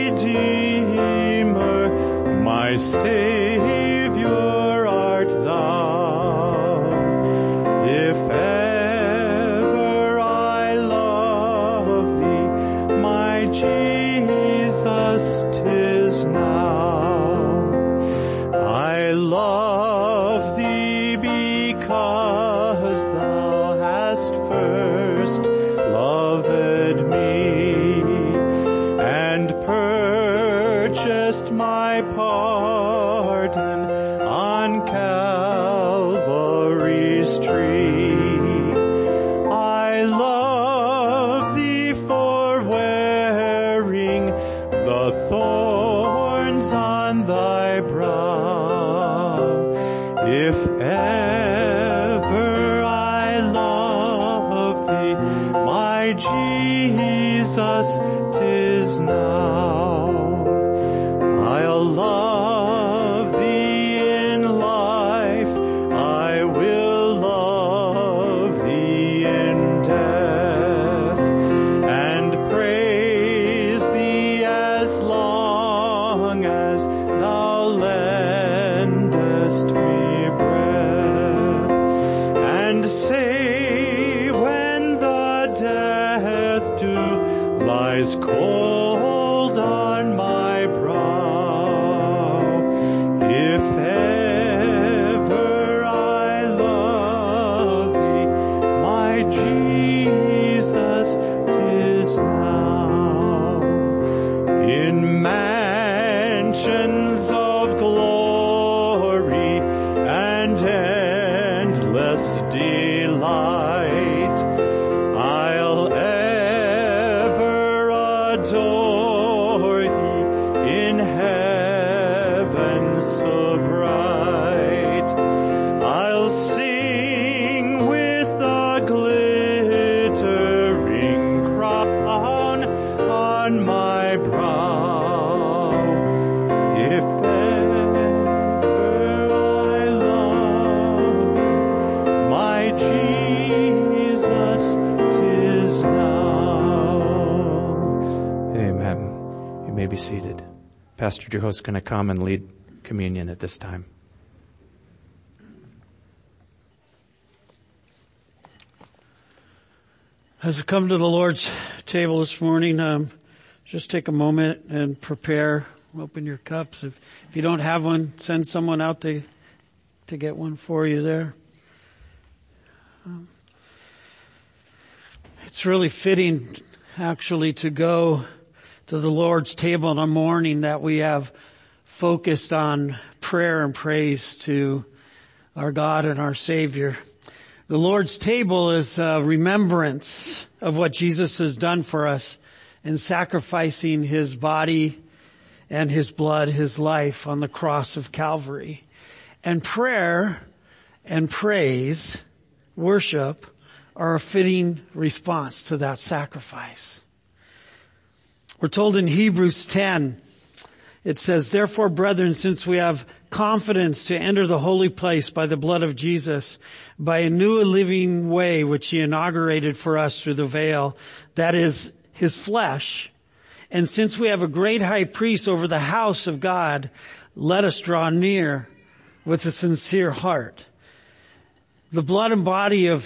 Speaker 1: Redeemer, my Savior art Thou. If ever I love Thee, my Jesus, 'tis now. I love Thee because Thou hast first loved me and purchased my pardon on Calvary's tree. I love Thee for wearing the thorns on Thy brow. If ever I love Thee, my Jesus, 'tis now. I'll love Thee in life, I will love Thee in death, and praise Thee as long as Thou lendest me breath, and say when the death dew lies cold on my brow, if ever I love Thee, my Jesus, 'tis now. In mansions of glory and endless delight, I'll ever adore Thee in heaven so bright. I'll sing with the glittering crown on my brow. If ever I love Thee, my Jesus, 'tis now. Amen. You may be seated. Pastor Joe is going to come and lead communion at this time.
Speaker 11: As I come to the Lord's table this morning, just take a moment and prepare. Open your cups. If you don't have one, send someone out to get one for you there. It's really fitting, actually, to go to the Lord's table in a morning that we have focused on prayer and praise to our God and our Savior. The Lord's table is a remembrance of what Jesus has done for us in sacrificing His body and His blood, His life on the cross of Calvary. And prayer and praise, worship, are a fitting response to that sacrifice. We're told in Hebrews 10, it says, "Therefore, brethren, since we have confidence to enter the holy place by the blood of Jesus, by a new and living way which He inaugurated for us through the veil, that is His flesh, and since we have a great high priest over the house of God, let us draw near with a sincere heart." The blood and body of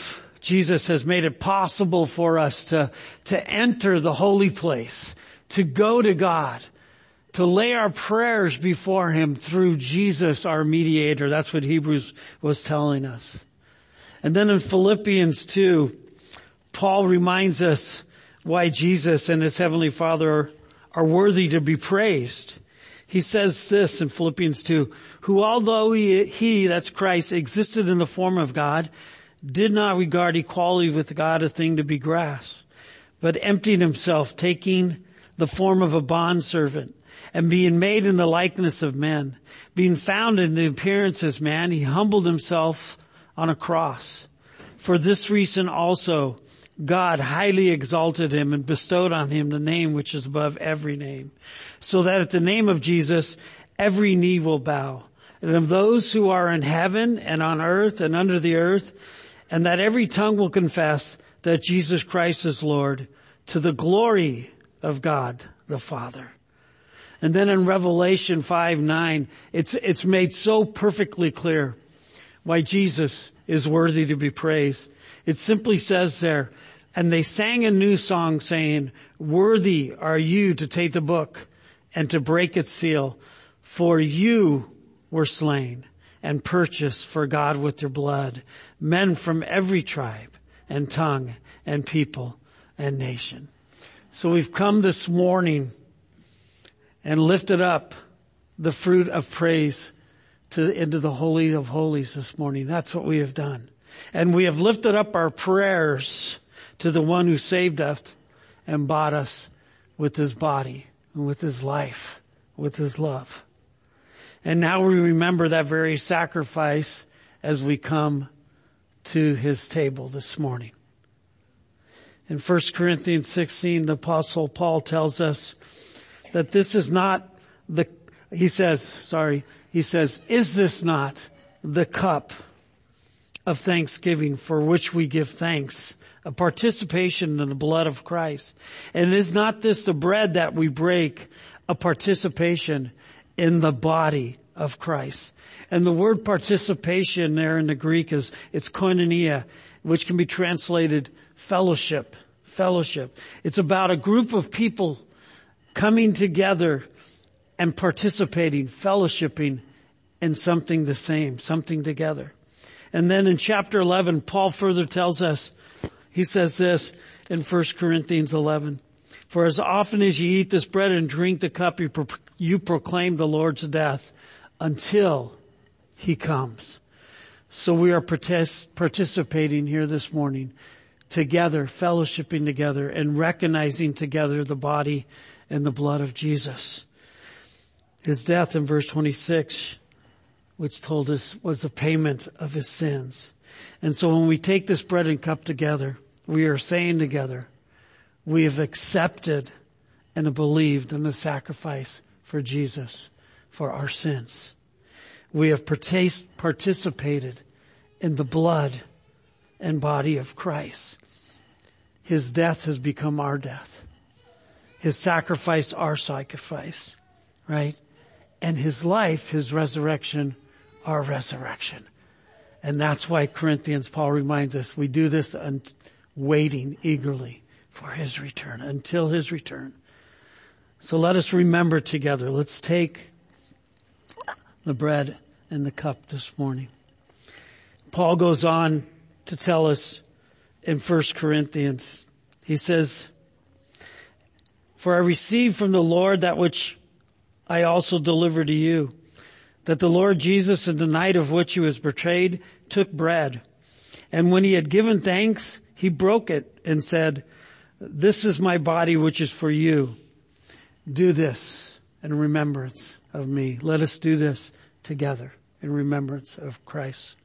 Speaker 11: Jesus has made it possible for us to enter the holy place, to go to God, to lay our prayers before Him through Jesus, our mediator. That's what Hebrews was telling us. And then in Philippians 2, Paul reminds us why Jesus and His Heavenly Father are worthy to be praised. He says this in Philippians 2, who although he, that's Christ, existed in the form of God, did not regard equality with God a thing to be grasped, but emptied Himself, taking the form of a bondservant, and being made in the likeness of men. Being found in the appearance as man, He humbled Himself on a cross. For this reason also, God highly exalted Him and bestowed on Him the name which is above every name, so that at the name of Jesus every knee will bow, and of those who are in heaven and on earth and under the earth, and that every tongue will confess that Jesus Christ is Lord, to the glory of God the Father. And then in Revelation 5:9, it's made so perfectly clear why Jesus is worthy to be praised. It simply says there, and they sang a new song saying, worthy are you to take the book and to break its seal, for you were slain and purchased for God with your blood men from every tribe and tongue and people and nation. So we've come this morning and lifted up the fruit of praise into the Holy of Holies this morning. That's what we have done. And we have lifted up our prayers to the one who saved us and bought us with His body and with His life, with His love. And now we remember that very sacrifice as we come to His table this morning. In 1 Corinthians 16, the Apostle Paul tells us that this is not he says, is this not the cup of thanksgiving for which we give thanks, a participation in the blood of Christ? And is not this the bread that we break, a participation in the body of Christ? And the word participation there in the Greek it's koinonia, which can be translated fellowship. Fellowship. It's about a group of people coming together and participating, fellowshipping in something the same, something together. And then in chapter 11, Paul further tells us, he says this in 1 Corinthians 11, for as often as you eat this bread and drink the cup, you proclaim the Lord's death until He comes. So we are participating here this morning together, fellowshipping together and recognizing together the body and the blood of Jesus. His death in verse 26, which told us was the payment of His sins. And so when we take this bread and cup together, we are saying together, we have accepted and believed in the sacrifice for Jesus for our sins. We have participated in the blood and body of Christ. His death has become our death. His sacrifice, our sacrifice, right? And His life, His resurrection, our resurrection. And that's why Paul reminds us, we do this waiting eagerly for His return, until His return. So let us remember together. Let's take the bread and the cup this morning. Paul goes on to tell us in 1 Corinthians, he says, for I received from the Lord that which I also delivered to you, that the Lord Jesus, in the night of which He was betrayed, took bread. And when He had given thanks, He broke it and said, this is my body which is for you. Do this in remembrance of me. Let us do this together in remembrance of Christ.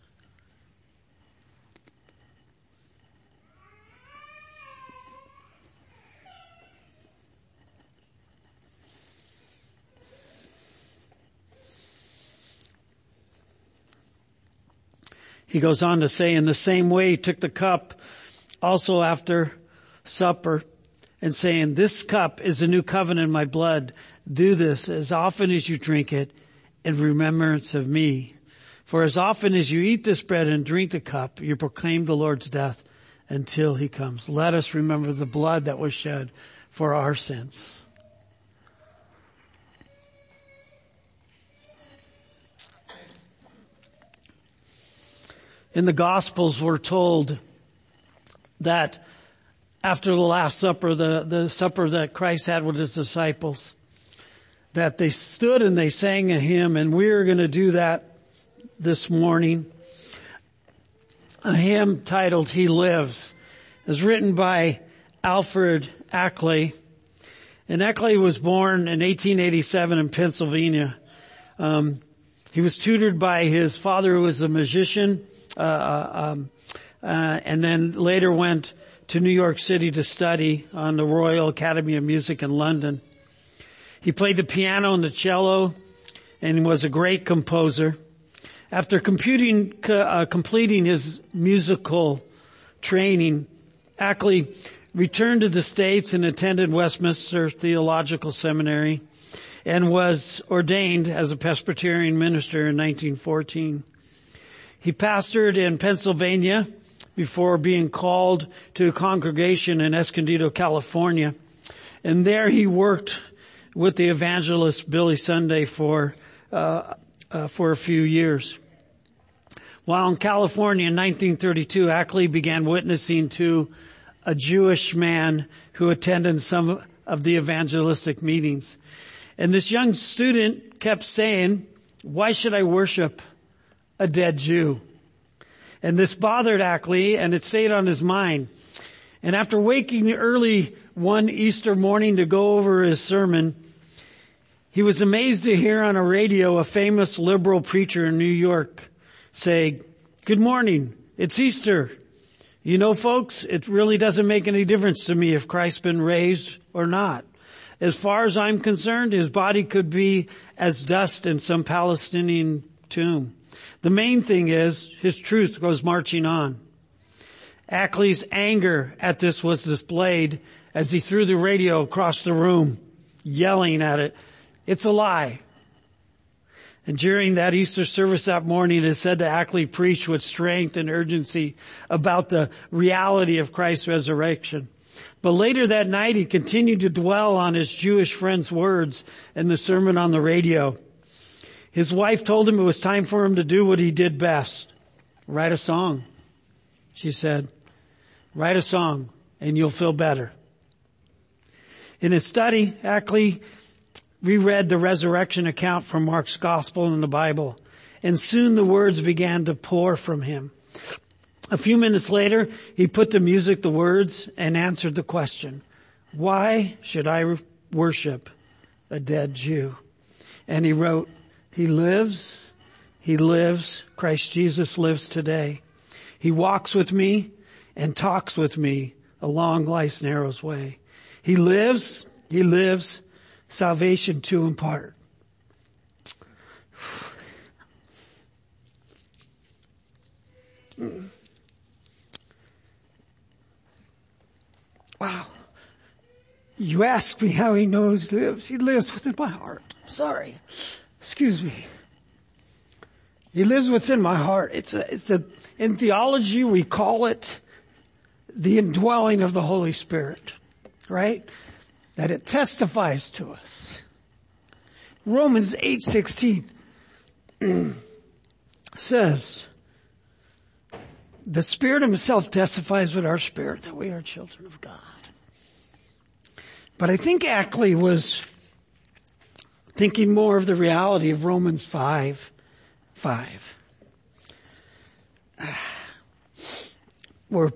Speaker 11: He goes on to say, in the same way He took the cup also after supper, and saying, this cup is a new covenant in my blood. Do this as often as you drink it in remembrance of me. For as often as you eat this bread and drink the cup, you proclaim the Lord's death until he comes. Let us remember the blood that was shed for our sins. In the Gospels, we're told that after the Last Supper, the supper that Christ had with his disciples, that they stood and they sang a hymn, and we're going to do that this morning. A hymn titled "He Lives" is written by Alfred Ackley. And Ackley was born in 1887 in Pennsylvania. He was tutored by his father, who was a musician, and then later went to New York City to study on the Royal Academy of Music in London. He played the piano and the cello and was a great composer. After completing his musical training, Ackley returned to the States and attended Westminster Theological Seminary and was ordained as a Presbyterian minister in 1914. He pastored in Pennsylvania before being called to a congregation in Escondido, California. And there he worked with the evangelist Billy Sunday for a few years. While in California in 1932, Ackley began witnessing to a Jewish man who attended some of the evangelistic meetings. And this young student kept saying, "Why should I worship a dead Jew?" And this bothered Ackley, and it stayed on his mind. And after waking early one Easter morning to go over his sermon, he was amazed to hear on a radio a famous liberal preacher in New York say, "Good morning, it's Easter. You know, folks, it really doesn't make any difference to me if Christ's been raised or not. As far as I'm concerned, his body could be as dust in some Palestinian tomb. The main thing is his truth goes marching on." Ackley's anger at this was displayed as he threw the radio across the room, yelling at it, "It's a lie." And during that Easter service that morning, it is said that Ackley preached with strength and urgency about the reality of Christ's resurrection. But later that night, he continued to dwell on his Jewish friend's words in the sermon on the radio. His wife told him it was time for him to do what he did best. "Write a song," she said. "Write a song and you'll feel better." In his study, Ackley reread the resurrection account from Mark's gospel in the Bible, and soon the words began to pour from him. A few minutes later, he put to music the words and answered the question, "Why should I worship a dead Jew?" And he wrote, He lives, Christ Jesus lives today. He walks with me and talks with me along life's narrow way. He lives, salvation to impart. Wow. You ask me how he lives. He lives within my heart. Sorry. Excuse me. He lives within my heart. In theology, we call it the indwelling of the Holy Spirit, right? That it testifies to us. Romans 8:16 says, the Spirit himself testifies with our spirit that we are children of God. But I think Ackley was thinking more of the reality of Romans 5:5. Where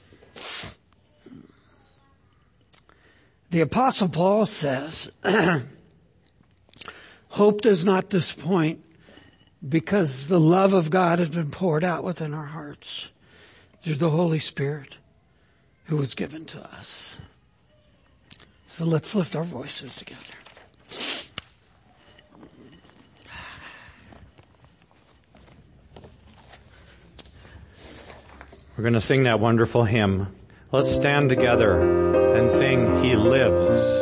Speaker 11: the Apostle Paul says, hope does not disappoint because the love of God has been poured out within our hearts through the Holy Spirit who was given to us. So let's lift our voices together.
Speaker 1: We're going to sing that wonderful hymn. Let's stand together and sing, He Lives.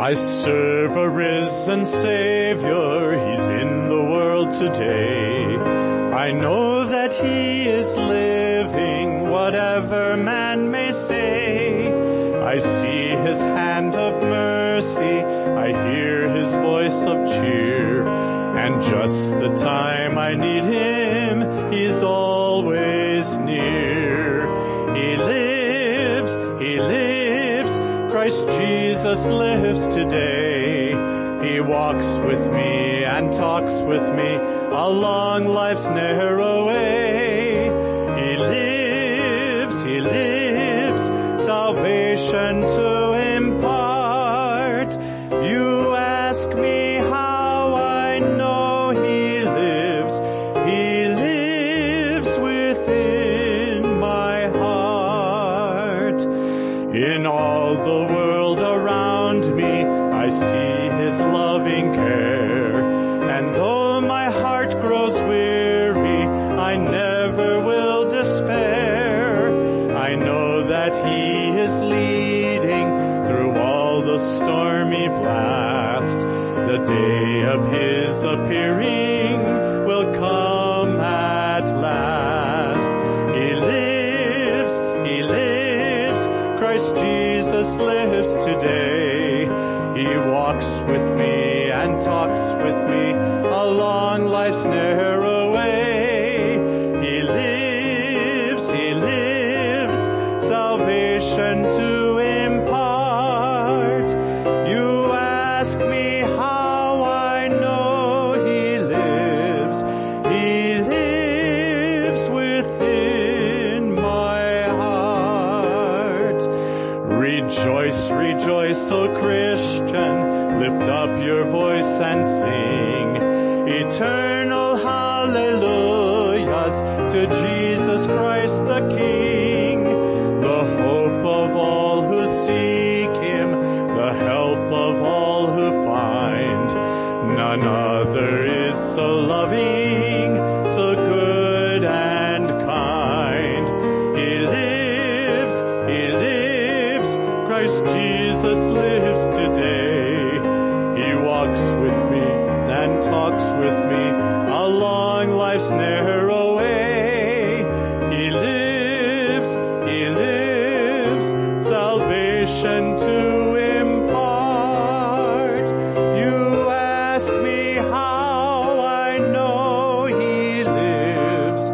Speaker 2: I serve a risen Savior, He's in the world today. I know that He is living, whatever man may say. I see His hand of mercy, I hear His voice of cheer, and just the time I need Him, He's always near. He lives, Christ Jesus lives today. He walks with me and talks with me along life's narrow way. He lives, salvation to impart. You ask me how I know He lives within my heart. In all the world around me, I see His loving care. And though my heart grows weary, I never will despair. I know that He is leading through all the stormy blast. The day of His appearing will come at last. He lives, Christ Jesus lives today. He walks with me and talks with me along life's narrow way. He lives, salvation to impart. You ask me how I know He lives within my heart. Rejoice, O Christian, lift up your voice and sing eternal hallelujahs to Jesus Christ the King, the hope of all who seek Him, the help of all who find. None other is so loving, so good and kind. He lives, Christ Jesus lives today. He walks with me and talks with me along life's narrow way. He lives, salvation to impart. You ask me how I know He lives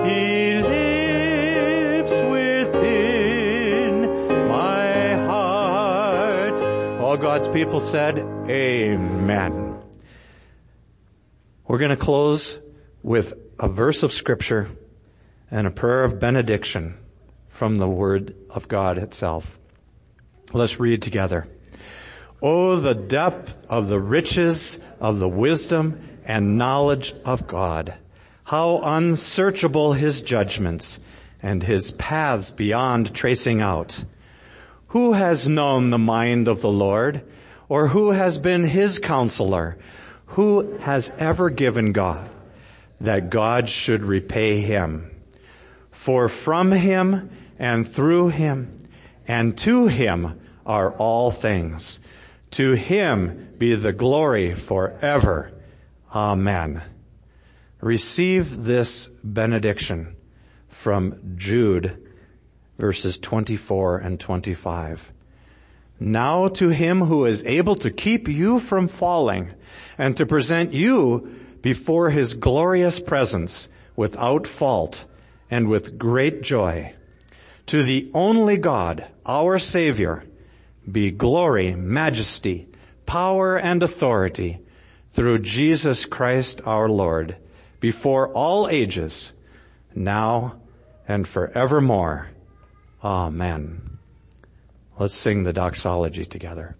Speaker 2: within my heart. All God's people said, Amen. We're going to close with a verse of Scripture and a prayer of benediction from the Word of God itself. Let's read together. Oh, the depth of the riches of the wisdom and knowledge of God. How unsearchable His judgments and His paths beyond tracing out. Who has known the mind of the Lord, or who has been His counselor? Who has ever given God, that God should repay Him? For from Him and through Him and to Him are all things. To Him be the glory forever. Amen. Receive this benediction from Jude, verses 24 and 25. Now to Him who is able to keep you from falling and to present you before His glorious presence without fault and with great joy. To the only God, our Savior, be glory, majesty, power, and authority through Jesus Christ our Lord, before all ages, now and forevermore. Amen. Let's sing the doxology together.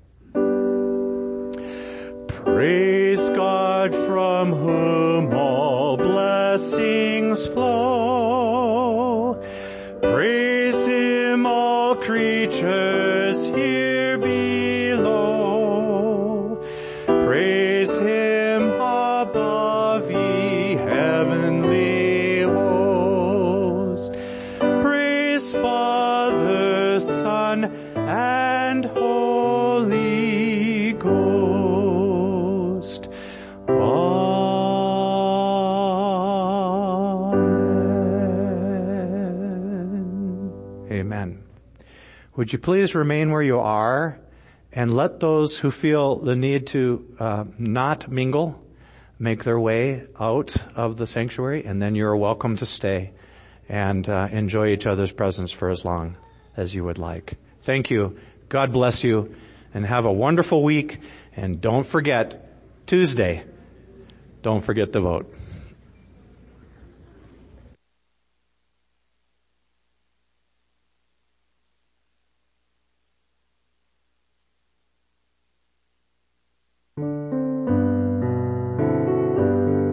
Speaker 2: Praise God from whom all blessings flow. Praise Him, all creatures here below. Praise Him above, ye heavenly hosts. Praise Father, Son, and Holy Ghost.
Speaker 1: Amen. Would you please remain where you are and let those who feel the need to not mingle make their way out of the sanctuary, and then you're welcome to stay and enjoy each other's presence for as long as you would like. Thank you. God bless you, and have a wonderful week. And don't forget, Tuesday, don't forget the vote.